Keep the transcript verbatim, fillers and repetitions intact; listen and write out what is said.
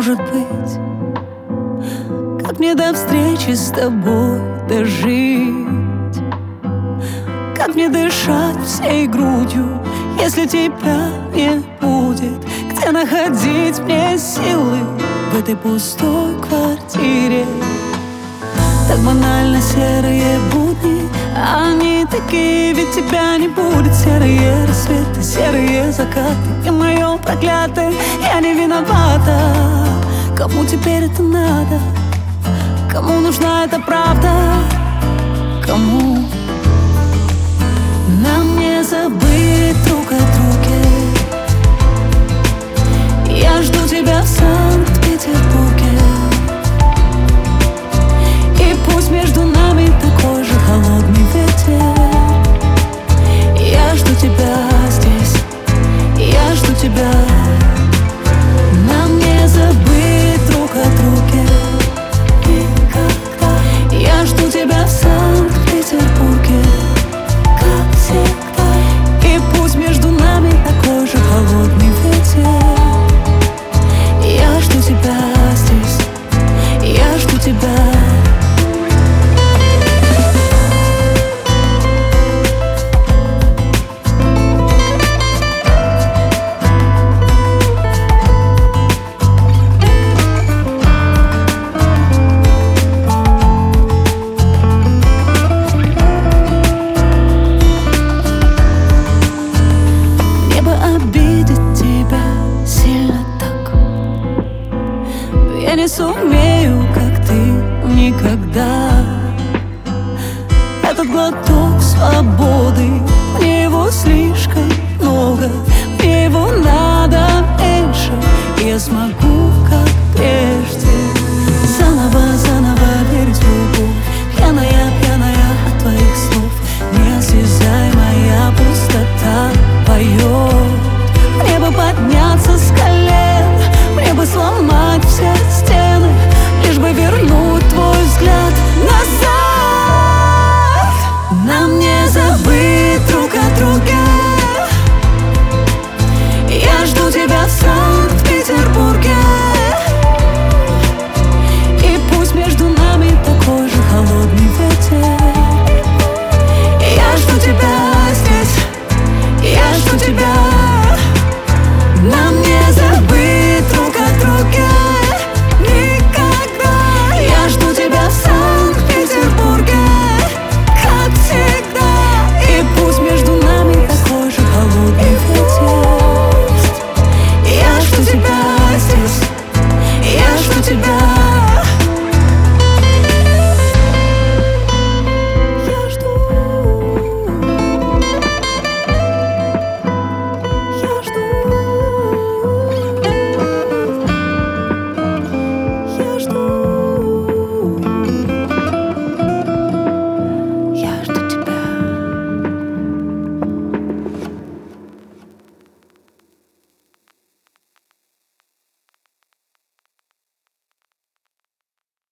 может быть? Как мне до встречи с тобой дожить? Как мне дышать всей грудью, если тебя не будет? Где находить мне силы в этой пустой квартире? Так банально серые будни, а они такие, ведь тебя не будет. Серые рассветы, серые закаты, и мое проклятое, я не виновата. Кому теперь это надо? Кому нужна эта правда? Кому? Нам не забыть друг о друге. Я жду тебя в Санкт-Петербурге. И пусть между нами такой же холодный ветер. Я жду тебя здесь, я жду тебя. Нам не забыть друг о друге никогда. Я жду тебя в Санкт-Петербурге, как всегда. И пусть между нами такой же холодный ветер. Я жду тебя здесь, я жду тебя. Я не сумею, как ты, никогда. Этот глоток свободы, мне его слишком много, мне его надо меньше. Я смогу